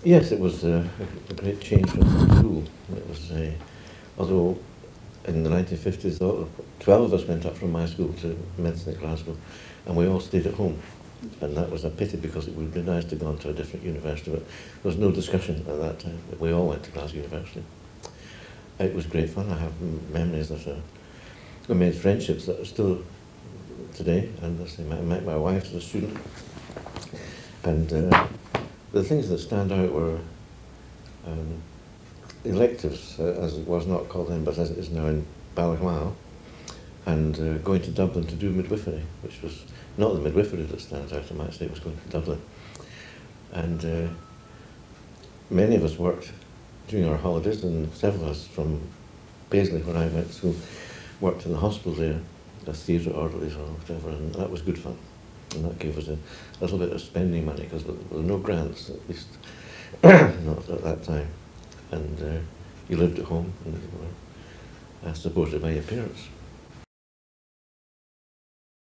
Yes, it was a great change from school. It was, although in the 1950s, 12 of us went up from my school to medicine at Glasgow, and we all stayed at home. And that was a pity because it would have been nice to go on to a different university, but there was no discussion at that time. We all went to Glasgow University. It was great fun. I have memories of we made friendships that are still today, and I met my wife as a student. And the things that stand out were um, electives, as it was not called then, but as it is now in Ballyclough, and going to Dublin to do midwifery, which was not the midwifery that stands out, I might say, it was going to Dublin. And many of us worked during our holidays, and several of us from Paisley, where I went to school, worked in the hospital there, as theatre orderlies or whatever, and that was good fun. And that gave us a little bit of spending money, because there were no grants, at least not at that time. And you lived at home, and you were supported by your parents.